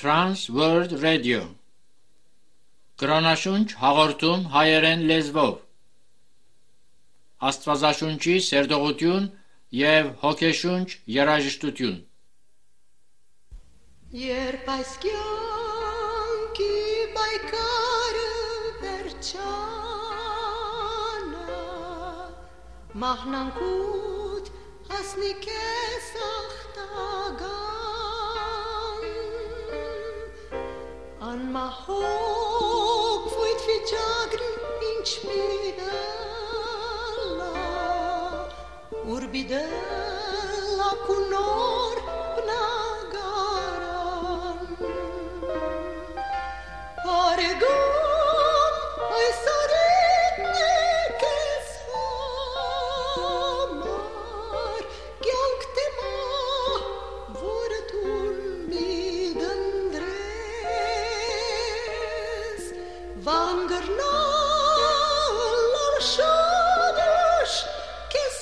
Trans World Radio Կրոնաշունչ հաղորդում հայերեն լեզվով Աստվածաշունչի սերտողություն և հոգեշունչ երաժշտություն Երբ այս կյանքի պայքարը վերջանա մահնանքուտ հասնի քեզ ախտագան անմահոկ վույթ վիճակրի ինչ միդելա ուր բիդելա կունոր բնագարան արեգում այս արետն է կեզ համար կյանք թեմա որը տուն մի դնդրես վանգրնալ արշադուշ կեզ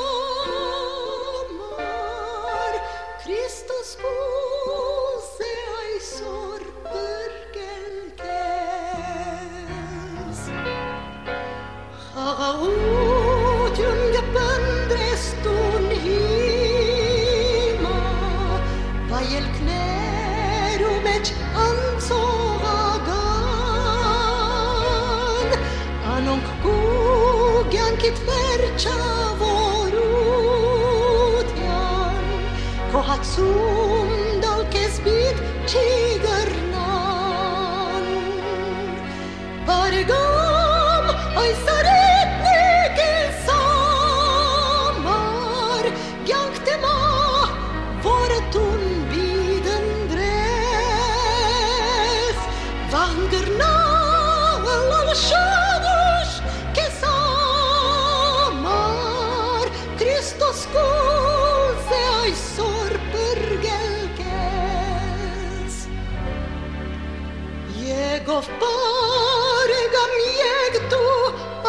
համար Քրիստոս կուզ է այսօր բրկել քեզ խաղաղություն գպնդրես տուն հիմա վայելքներու մեջ անցողական անոնք կու կյանքիդ վերջավորության քո հացում դալ քեզ բիդ չի գրնան բարեգամ այս արետն է քեզ համար կյանք թեմա որը տուն բիդ ընդրես վան գրնալ ալշադուշ քեզ համար Քրիստոս կուզ է այսօր բրգել քեզ Եկով բարեգամ եկ դու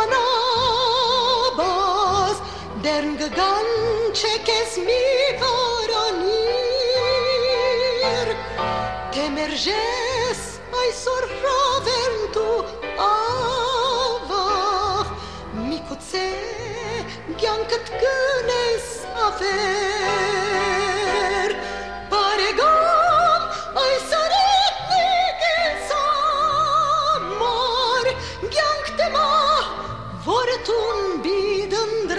անաբազ դերն գգան չէ քեզ մի վարանիր թե մերժես այսօր հրավեն դու ավաղ միգուցե կյանքդ գնես ավեր բարեգամ այս արետն է քեզ համար կյանք թեմա որը տուն բիդ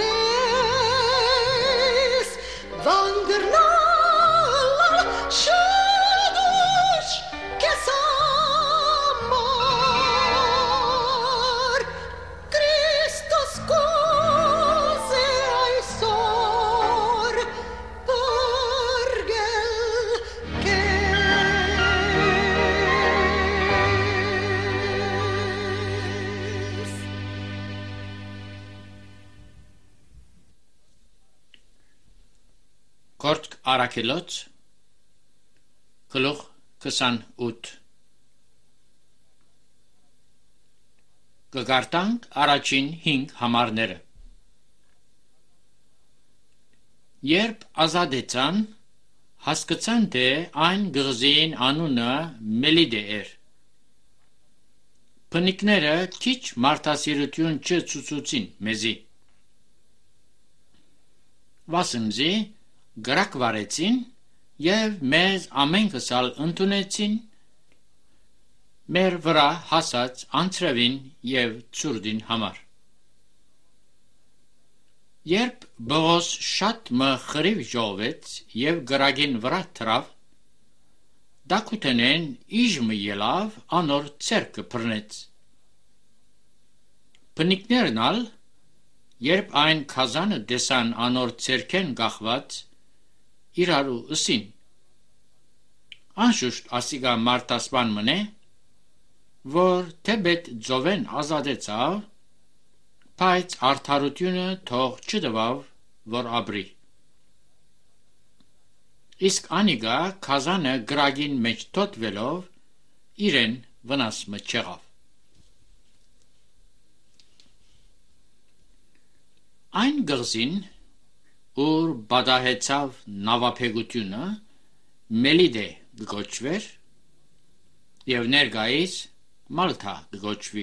ընդրես վան գրնալ շադուշ քեզ համար Քրիստոս կուզ է այսօր բրգել քեզ Կորտք Արաքելոց գլուխ 28 Կգարտանք առաջին 5 համարները Երբ ազատեցան հասկացան թե այն գղզին անունը Մելիդե էր Փնիկները քիչ մարդասիրություն չցուցուցին մեզի Վասմզի գրակ վարեցին և մեզ ամենքսալ ընդունեցին մեր վրա հասած անցրևին և ցուրդին համար Երբ Բողոս շատ մխրիվ ժողվեց և գրագին վրա թրավ դակութենեն իժմը ելավ անոր ցերկը բռնեց Փնիկներն ալ երբ այն քազանը դեսան անոր ցերքեն գախված իրարու ըսին Անշուշտ ասիգա մարտասպան մնե որ թեբետ ձովեն ազատեցավ բայց արդարությունը թող չդվավ որ ապրի Իսկ անիգա քազանը գրագին մեջ թոթվելով իրեն վնաս մչեղավ Այն գղզին ուր բադահեցավ նավապեգությունը Մելիդե գոչվեր եւ ներկայիս Մալթա կգոչվի։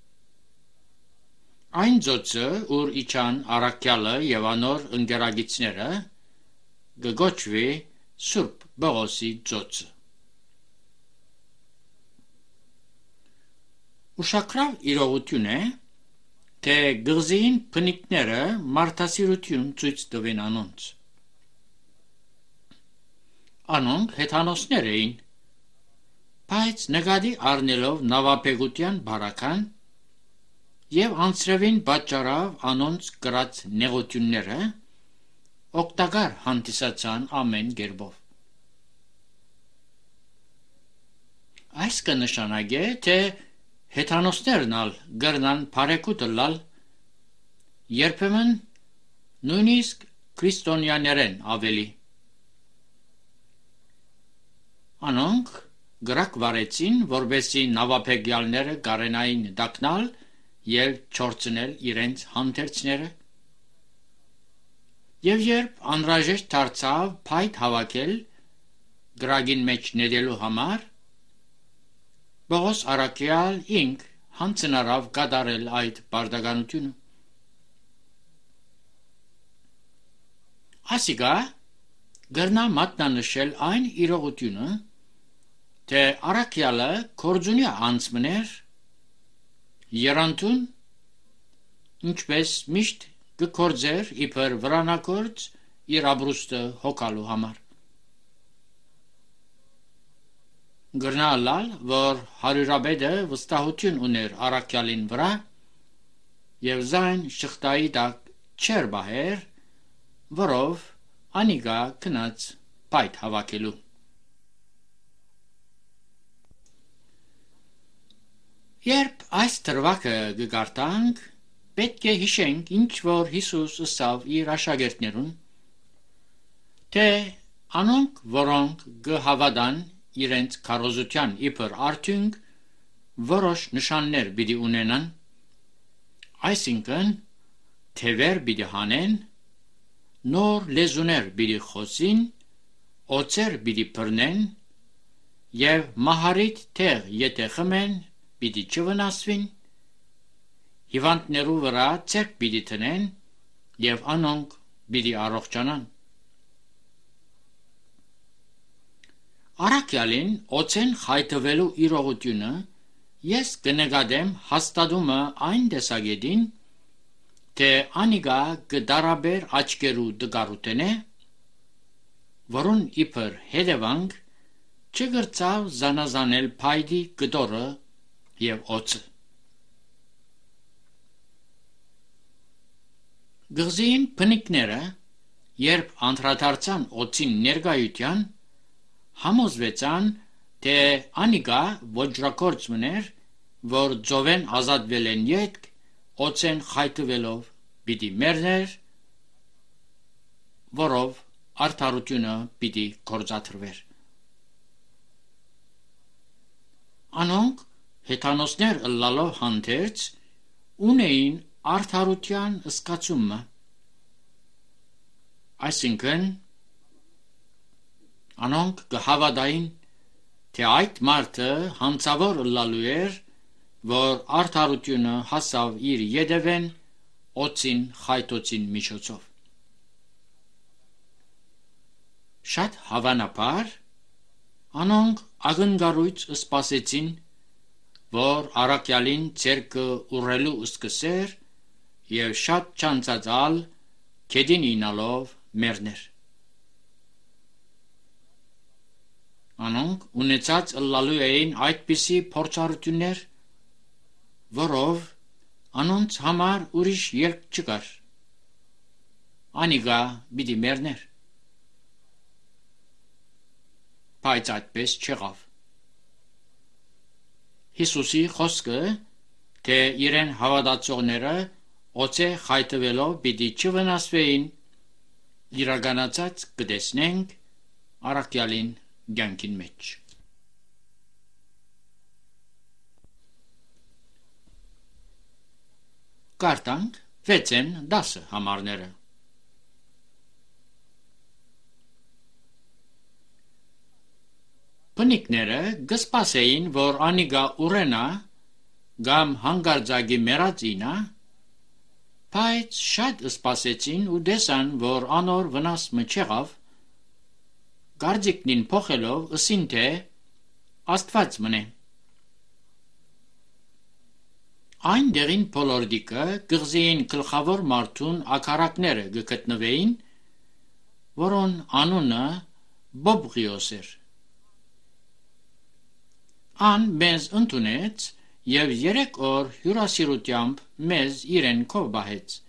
Այն ծոցը, ուր իջան առաքյալը եւ անոր ընկերագիցները, կգոչվի Սուրբ Բողոսի ծոցը։ Ուշագրավ իրողություն է, թե գղզին փնիկները մարդասիրություն ցույց տվին անոնց։ Անոնք հեթանոսներ էին, բայց նկատի առնելով նավապետության բարական եւ անցրևին պատճառավ անոնց կրած նեղությունները օգտակար հանդիսացան ամեն կերպով։ Այս կնշանակե, թե հեթանոսներն ալ գրնան բարեկուտը լալ, երբեմն նույնիսկ քրիստոնյաներեն ավելի։ Անոնք գրակ վարեցին, որբեսի նավապետյալները գարենային դակնալ եւ չորցնել իրենց հանդերձները։ Եվ երբ անհրաժեշտ դարձավ փայտ հավաքել գրագին մեջ ներելու համար, Բողոս առաքյալ ինք հանցնարավ կատարել այդ բարդականությունը։ Ասիկա գրնա մատնանշել այն իրողությունը, թե առաքյալը կորձունյա անցմներ երանտուն, ինչպես միշտ կկործեր իբր վրանակորձ իր ապրուստը հոգալու համար։ Գրնալալ, որ հարյուրաբեդը վստահություն ուներ առաքյալին վրա եւ զայն շղթայի տակ չեր բահեր, որով անիգա կնաց պայթ հավաքելու։ Երբ այս դրվագը կգարտանք, պետք է հիշենք, ինչ որ Հիսուս ըսավ իր աշակերտներուն, թե անոնք, որոնք կհավատան իրենց քարոզության իբր արդյունք որոշ նշաններ պիտի ունենան, այսինքն թևեր պիտի հանեն, նոր լեզուներ պիտի խոսին, օծեր պիտի բռնեն եւ մահարիտ թեղ եթե խմեն, պիտի չվնասվին, հիվանդներու վրա ցերկ պիտի տնեն եւ անոնք պիտի առողջանան։ Առաքյալին օծեն խայթվելու իրողությունը ես կնկատեմ հաստատումը այն տեսակետին, թե անիգա կդարաբեր աչքերու դգարութենե, որուն իբր հետևանք չգրծավ զանազանել փայդի գդորը եւ օծը։ Գղզին փնիկները, երբ անդրադարձան օծին ներկայության, համոզվեցան, թե անիգա ոճրակորձ մներ, որ ձովեն ազատվել են ետք, օծեն խայթվելով պիտի մերներ, որով արդարությունը պիտի գործադրվեր։ Անոնք հեթանոսներ ըլլալով հանդերձ ունեին արդարության զգացումը, այսինքն անոնք կհավատային, թե այդ մարդը հանցավոր ըլլալու էր, որ արդարությունը հասավ իր ետևեն օծին խայթոցին միջոցով։ Շատ հավանաբար անոնք ակնկալույց սպասեցին, որ առաքյալին ցերկը ուռելու սկսեր եւ շատ չանցածալ քեդին ինալով մերներ։ Անոնք ունեցած ըլլալու էին այդպիսի փորձառություններ, որով անոնց համար ուրիշ ելք չկար։ Անիգա պիտի մերներ։ Բայց այդպես չեղավ։ Հիսուսի խոսքը, թե իրեն հավատացողները օծե խայթվելով պիտի չվնասվեին, իրականացած կտեսնենք առաքյալին կյանքին մեջ։ Կարդանք 6-ն 10 համարները։ Փնիկները գսպասեին, որ անիգա ուրենա կամ հանգարձագի մեռածինա, բայց շատ սպասեցին ու դեսան, որ անոր վնաս մչեղավ, գարձիկնին փոխելով ըսին թե Աստված մնե։ Այն դեղին փոլորդիկը գղզին գլխավոր մարդուն ակարակները գտնվեին, որոն անունը Բոբղիոս էր։ Ան մեզ ընդունեց և 3 օր հյուրասիրությամբ մեզ իրեն քով բահեց։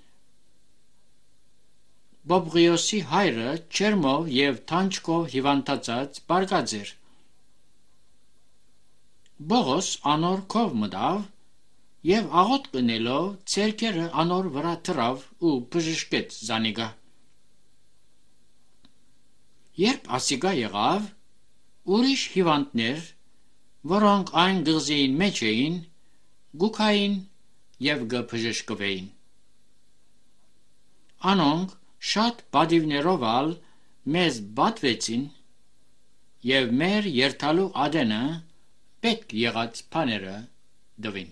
Բոբղիոսի հայրը չերմով և թանջկով հիվանդացած բարգած էր։ Բողոս անոր քով մտավ և աղոտ կնելով ցերկերը անոր վրա թրավ ու բժշկեց զանիգա։ Երբ ասիգա եղավ, ուրիշ հիվանդներ, որոնք այն գղզիին մեջ էին, գուքային և գբժշկվեին։ Անոնք շատ բադիվներով ալ մեզ բատվեցին և մեր երթալու ադենը պետք եղած բաները դվին։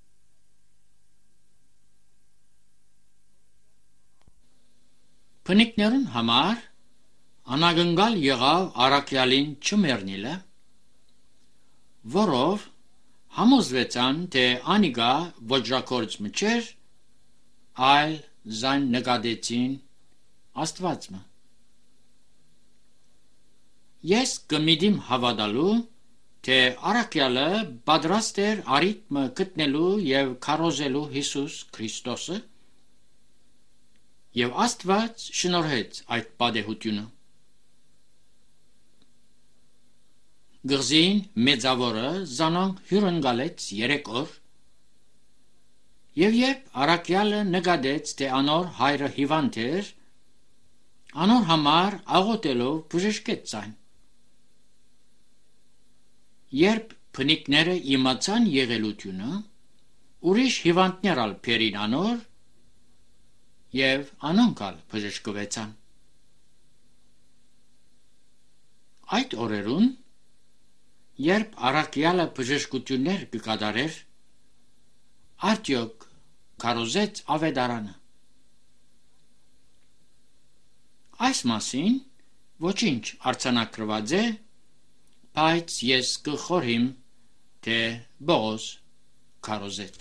Փնիկներուն համար անագնգալ եղավ առաքյալին չմեռնիլը, որով համոզվեցան, թե անիգա ոճրակորց մչեր, այլ զայն նկատեցին Աստվածը։ Ես կմիտիմ հավատալու, թե առաքյալը պատրաստ էր արիտմը գտնելու և քարոզելու Հիսուս Քրիստոսը, և Աստված շնորհեց այդ պատեհությունը։ Գղզին մեծավորը զանոնք հյուրընկալեց 3 օր, և երբ առաքյալը նկատեց, թե անոր հայրը հիվանդ էր, անոր համար աղոթելով բժշկեց այն։ Երբ փնիկները իմացան եղելությունը, ուրիշ հիվանդներ ալ բերին անոր, և անոնք ալ բժշկվեցան։ Այդ օրերուն, երբ առաքյալը բժշկություններ կկատարեր, արդյոք քարոզեց ավետարանը։ Այս մասին ոչինչ արձանագրված է, բայց ես կխորհիմ, թե Բողոս քարոզեց։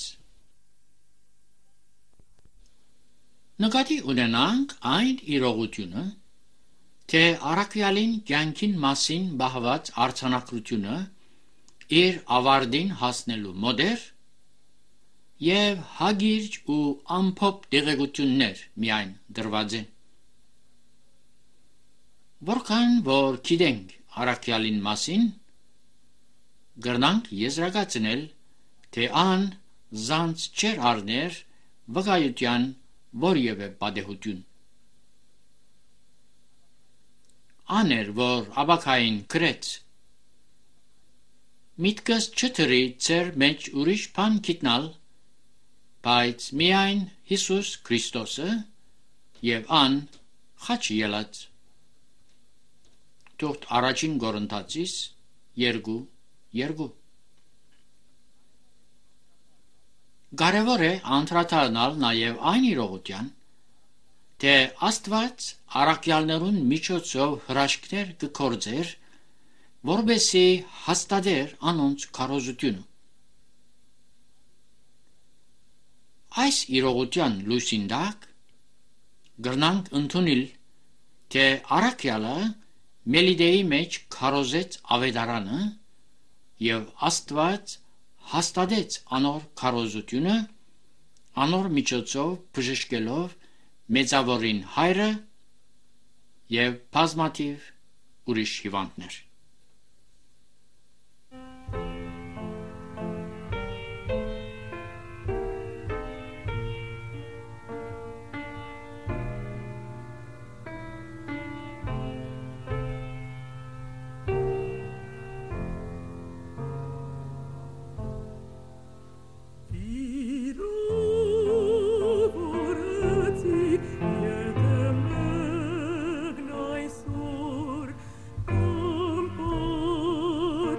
Նկատի ունենանք այն իրողությունը, թե առաքյալին կյանքին մասին բահված արձանագրությունը իր ավարտին հասնելու մոտ էր, և հագիրճ ու ամփոփ տեղեկություններ միայն դրված են։ Որքան որ գիտենք առաքյալին մասին, կրնանք եզրակացնել, թե ան զանց չէր առներ վկայության որևէ պատեհություն։ Ան էր, որ ապագային գրեց. «Միտքս չթրի ձեր մեջ ուրիշ բան գիտնալ, բայց միայն Հիսուս Քրիստոսը և ան խաչ ելած»։ Թուղթ առաջին Կորինթացիս 2:2։ Կարևոր է անդրադառնալ նաև այն իրողության, թե Աստված առաքյալներուն միջոցով հրաշքներ կգործեր, որպեսզի հաստատեր անոնց քարոզությունը։ Այս իրողության լույսին տակ կրնանք ընդունել, թե առաքյալը Մելիդեի մեջ քարոզեց ավետարանը, և Աստված հաստատեց անոր քարոզությունը, անոր միջոցով բժշկելով մեծավորին հայրը և բազմաթիվ ուրիշ հիվանդներ։ Jedem egnaisur,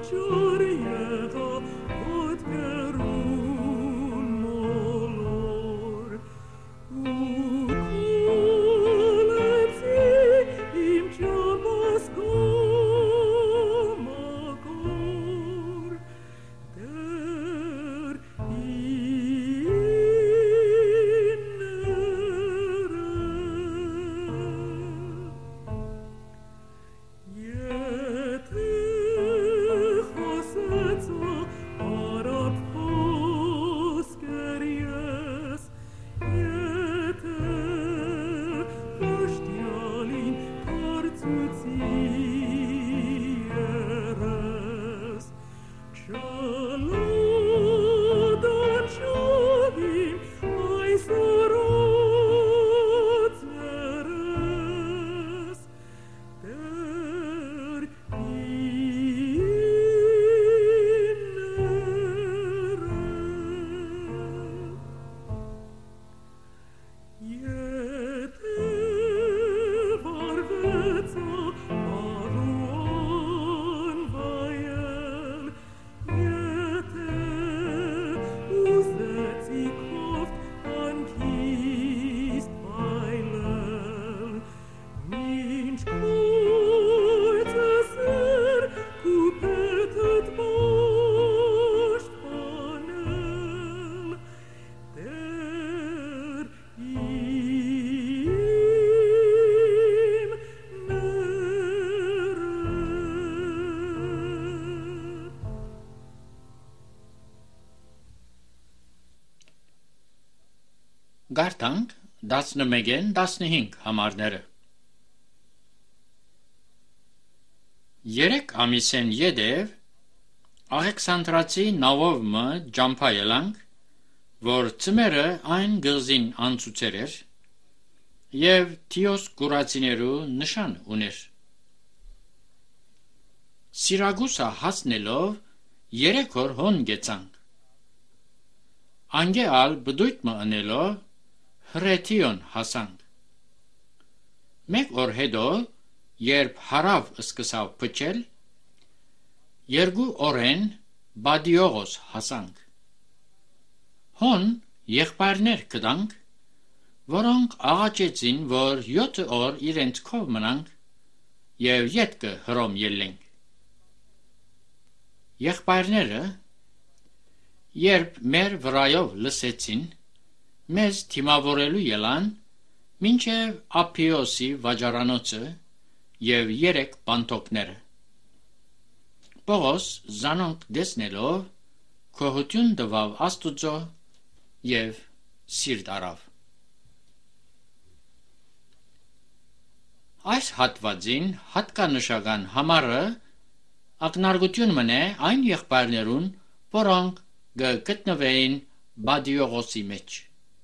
Գարտանք 11-ին 15 համարները։ 3 ամիսեն յետև Աղեքսանդրացի նավովը ջամփայելանք, որ ծմերը այն գլզին անցուցեր էր և Թիոս գուրացիներու նշան ուներ։ Սիրագուսա հասնելով 3 օր հոն գեցանք։ Անգե ալ բդույթ մը ընելով Հրետիոն հասանք։ Մեկ օր հետո, երբ հարավ սկսավ փչել, 2 օրեն Բադիողոս հասանք։ Հոն եղբայրներ կդանք, որոնք աղաչեցին, որ 7 օր իրենց քով մնանք և ետքը հռոմ ելնենք։ Եղբայրները, երբ մեր վրայով լսեցին, մեզ թիմավորելու ելան մինչև Ափիոսի վաճառանոցը և 3 բանտոկները։ Պողոս զանոնք դեսնելով գոհություն տվավ Աստուծո և սիրտ առավ։ Այս հատվածին հատկանշական համարը ակնարկություն մնե այն եղբայրներուն, որոնք գտնվեին Բադիողոսի մեջ։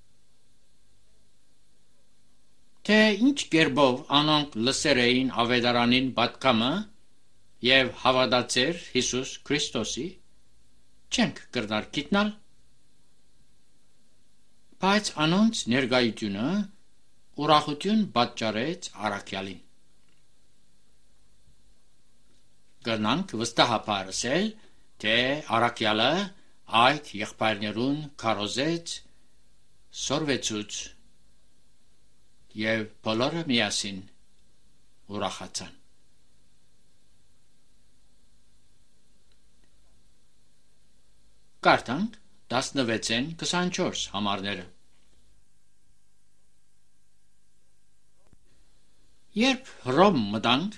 Թե ինչ կերպով անոնք լսեր էին ավետարանին պատկամը և հավատացեր Հիսուս Քրիստոսի, չենք կրնար գիտնալ, բայց անոնց ներկայությունը ուրախություն պատճառեց առաքյալին։ Կրնանք վստահաբար ասել, թե առաքյալը այդ եղբայրներուն քարոզեց, սորվեցուց և բոլորը միասին ուրախացան։ Կարդանք 16-ին 24 համարները։ Երբ Հռոմ մտանք,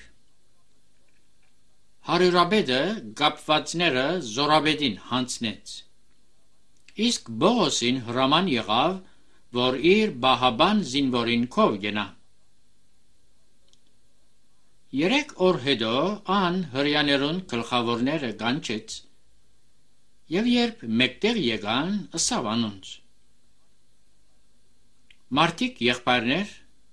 հարյուրապետը կապվածները զորապետին հանձնեց, իսկ Բողոսին հրաման եղավ, որ իր բահաբան զինվորին քով գնա։ 3 օր հետո ան հրեաներուն գլխավորները կանչեց, և երբ մեկտեղ եկան, ըսավ անոնց. Մարդիկ եղբայրներ,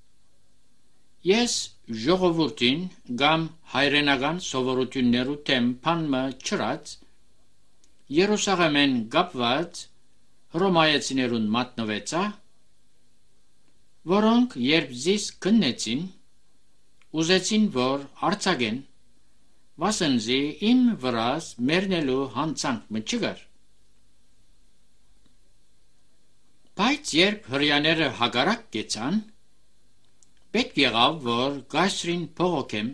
ես ժողովուրդին կամ հայրենական սովորություններու թեմ բանմը չրած, Երուսաղեմեն կապված հռոմայեցիներուն մատնվեցա, որոնք երբ զիս գնեցին, ուզեցին, որ արձակեն, վասնզի իմ վրաս մեռնելու հանցանք մը չկար։ Բայց երբ հրյաները հագարակ կեցան, պետք եղավ, որ գայսրին փողոքեմ,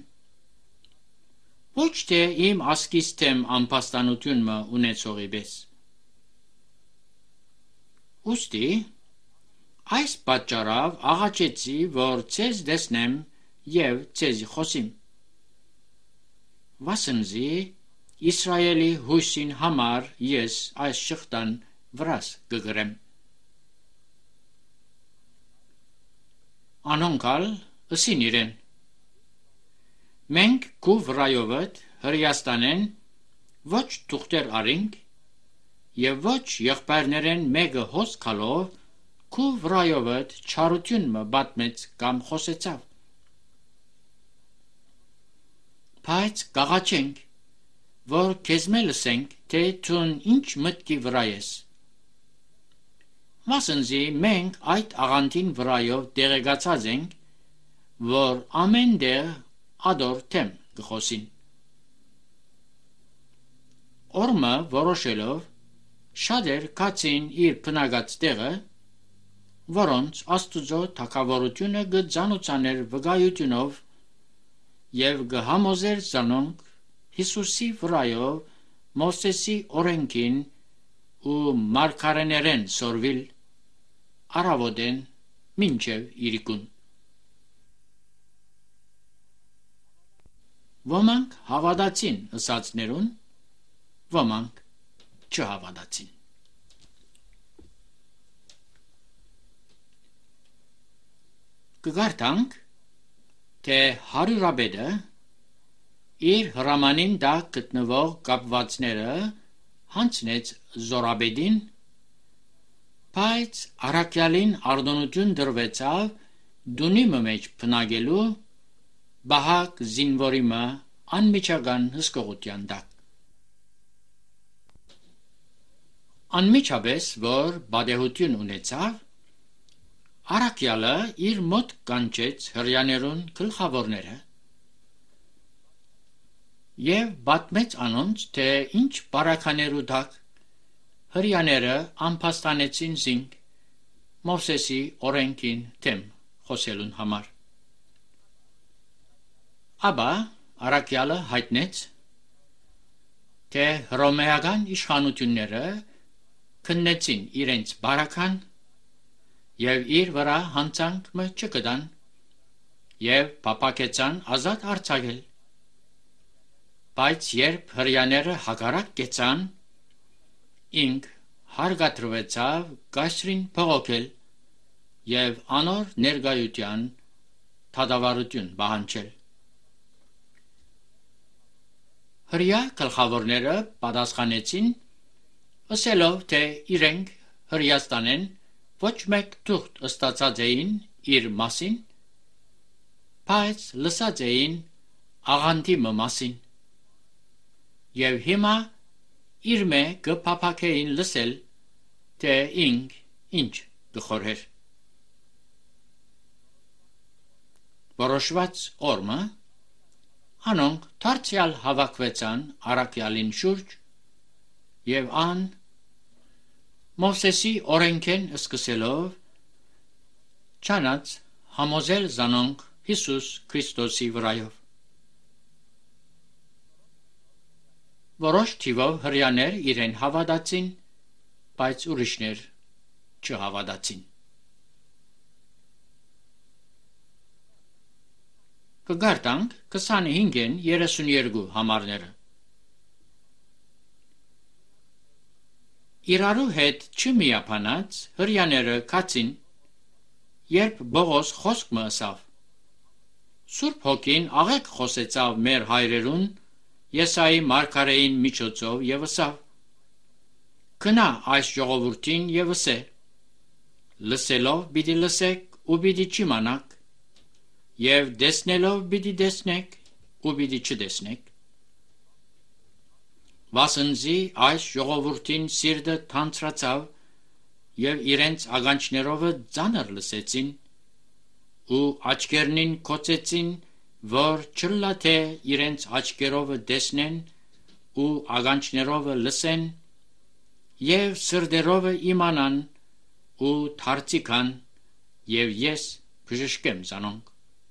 ոչ թե իմ ասկիս թեմ անպաստանություն մը ունեցողի պես։ Ուստի, այս պատճառավ աղաչեցի, որ ցեզ դեսնեմ և ցեզի խոսիմ։ Վասնզի Իսրայելի հույսին համար ես այս շղթան վրաս կգրեմ։ Անոնքալ ըսին իրեն. մենք քու վրայովդ Հրեաստանեն ոչ թուղթեր արինք և ոչ եղբայրներեն մեկը հոս քալով քու վրայովդ չարություն մը բատմեց կամ խոսեցավ։ Բայց կաղաչենք, որ քեզ մե լսենք, թե թուն ինչ մտքի վրա ես։ Վասնզի մենք այդ աղանդին վրայով տեղեկացած ենք, որ ամեն դեղ ադոր թեմ կխոսին։ Օրմը որոշելով շատեր կացին իր բնագած տեղը, որոնց Աստուծո թագավորությունը կձանուցաներ վկայությունով և կհամոզեր զանոնք Հիսուսի վրայով Մովսեսի օրենքին ու մարգարեներեն սորվիլ առավոտեն մինչև իրիկուն։ Ոմանք հավատացին ըսածներուն, ոմանք չհավատացին։ Կգարտանք, թե հարյուրաբեդը իր հրամանին տակ գտնվող կապվածները հանձնեց Զորաբեդին, բայց առաքյալին արտոնություն դրվեցավ դունիմը մեջ բնագելու բահակ զինվորի մը անմիջական հսկողության տակ։ Անմիջապես, որ բադեհություն ունեցավ, առաքյալը իր մոտ կանչեց հրյաներուն գլխավորները և պատմեց անոնց, թե ինչ բարականերու տակ հրյաները անպաստանեցին զինք Մովսեսի օրենքին թեմ խոսելուն համար։ Ապա առաքյալը հայտնեց, թե հռոմեական իշխանությունները քննեցին իրենց բարական և իր վրա հանցանք մը չկտան և փափագեցան ազատ արձակել։ Բայց երբ հրյաները հակառակ կեցան, ինք հարգադրվեցավ գայսրին փողոքել և անոր ներկայության դատավարություն պահանջել։ Հրյա գլխավորները պատասխանեցին, ըսելով, թե իրենք Հրեաստանեն ոչ մեկ թուղթ ստացած էին իր մասին, բայց լսած էին աղանդի մասին, և հիմա իր մե կփափագեին լսել, թե ինք ինչ կխորհեր։ Որոշված օրը անոնք դարձյալ հավաքվեցան առաքյալին շուրջ և ան Մովսեսի օրենքեն սկսելով չանած համոզել զանոնք Հիսուս Քրիստոսի վրայով։ Որոշ թիվով հրյաներ իրեն հավատացին, բայց ուրիշներ չհավատացին։ Կգարտանք 25-ին 32 համարները։ Իրարու հետ չմիապանած հրյաները կացին, երբ Բողոս խոսք մը ըսավ։ Սուրբ հոգին աղեկ խոսեցավ մեր հայրերուն Եսայի մարգարեին միջոցով և ըսավ. «Գնա այս ժողովուրդին և ըսե. լսելով պիտի լսեք ու պիտի չիմանաք, և տեսնելով պիտի տեսնեք ու պիտի չտեսնեք։ Վասնզի այս ժողովուրդին սիրտը թանձրացավ և իրենց ականջներովը ծանր լսեցին ու աչքերնին կոծեցին որ չլա թե իրենց աչքերովը տեսնեն ու ագանչներովը լսեն եւ սրդերովը իմանան ու թարցիկան եւ ես բժշկեմ զանոնք։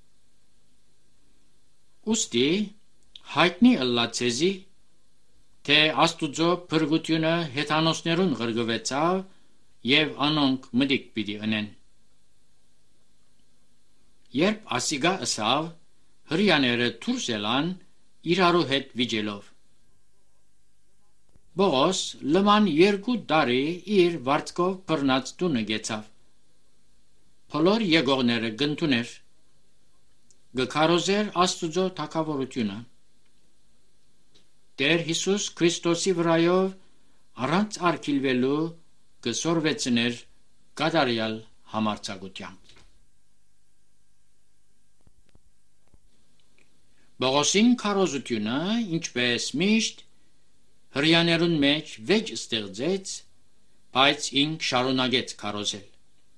Ուստի հայտնի ըլլա ցեզի թե Աստուծո փրկությունը հեթանոսներուն ղրգվեցավ եւ անոնք մտիկ պիտի ընեն։ Երբ ասիգա ըսավ, հրյաները դուրս ելան իրարու հետ վիճելով։ Բողոս լման 2 տարի իր վարձկով բռնած տունը գեցավ։ Բոլոր եկողները գնտուներ, գքարոզեր Աստուծո թագավորությունը։ Տեր Հիսուս Քրիստոսի վրայով առանց արգիլվելու գսորվեցներ կատարյալ համարձակությամբ։ Բողոսին քարոզությունը, ինչպես միշտ, հրյաներուն մեջ վեճ ստեղծեց, բայց ինք շարունակեց քարոզել։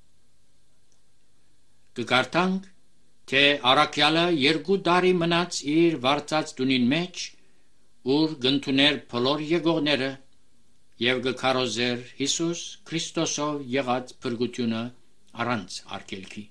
Կկարդանք, թե առաքյալը 2 տարի մնաց իր վարձած տունին մեջ, ուր գնտուներ բոլոր եկողները եւ գքարոզեր Հիսուս Քրիստոսով եղած փրկությունը առանց արգելքի։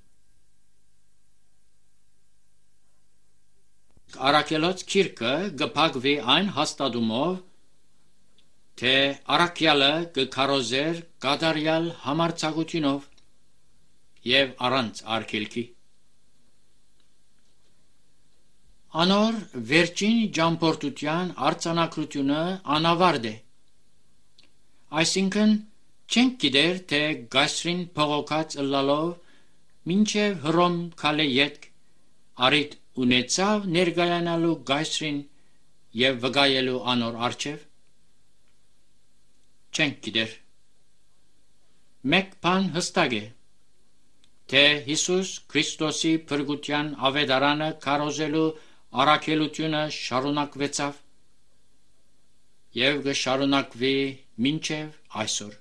Առաքյալոց քիրքը գփակվի այն հաստատումով, թե առաքյալը գքարոզեր կատարյալ համարձակությունով եւ առանց արգելքի։ Անոր վերջին ճամփորդության արձանագրությունը անավարտ է։ Այսինքն չենք գիտեր, թե գասրին փողոքած ըլլալով մինչև Հռոմ քալե յետք արիտ ունեցավ ներգայանալու գասրին եւ վգայելու անոր արչեւ։ Չենք գիտեր։ Մեկ բան հստակ է, թե Հիսուս Քրիստոսի փրկության ավետարանը քարոզելու առաքելությունը շարունակվեցավ եւ կշարունակվի մինչև այսօր։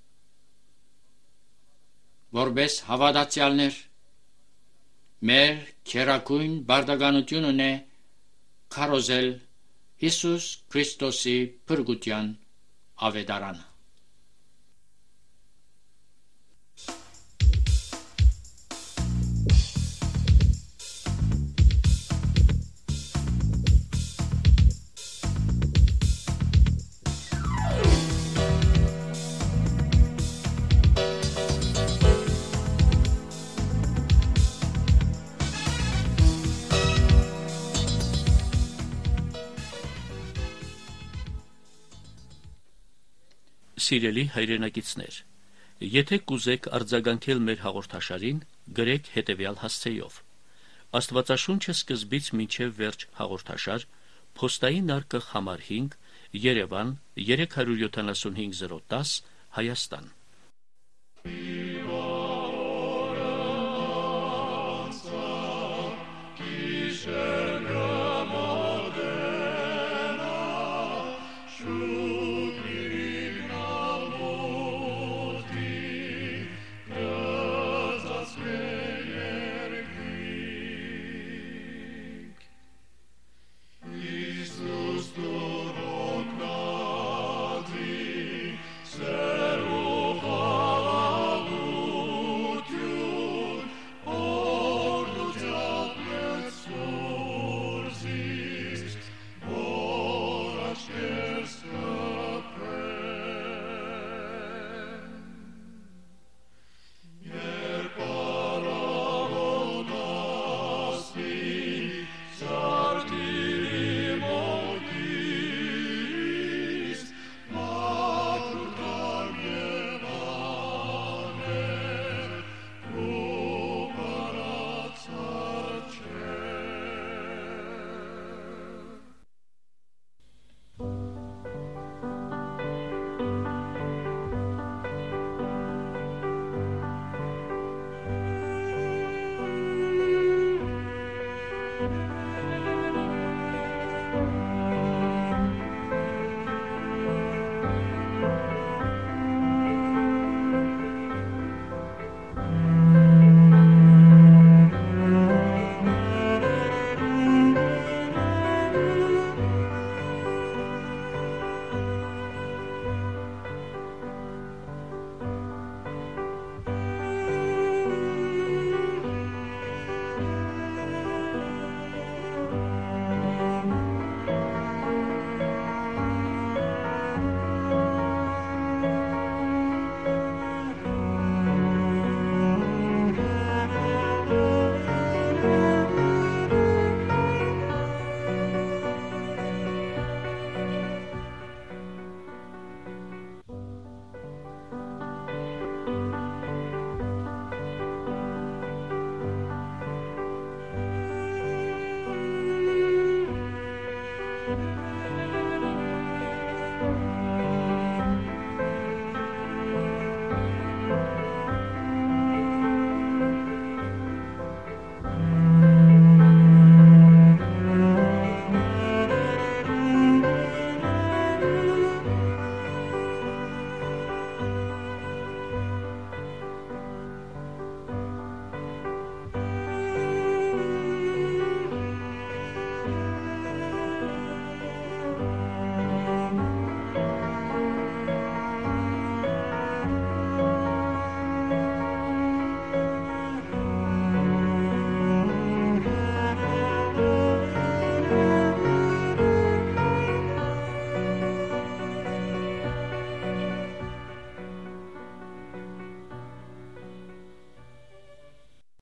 Որպես հավատացյալներ, մեր քերակույն բարդականությունն է քարոզել Հիսուս Քրիստոսի փրկության ավետարանը։ Սիրելի հայրենակիցներ, եթե կուզեք արձագանքել մեր հաղորդաշարին, գրեք հետևյալ հասցեով. Աստվածաշունչը սկզբից մինչև վերջ հաղորդաշար, Փոստային արկղ համար 5, Երևան 375-010, Հայաստան։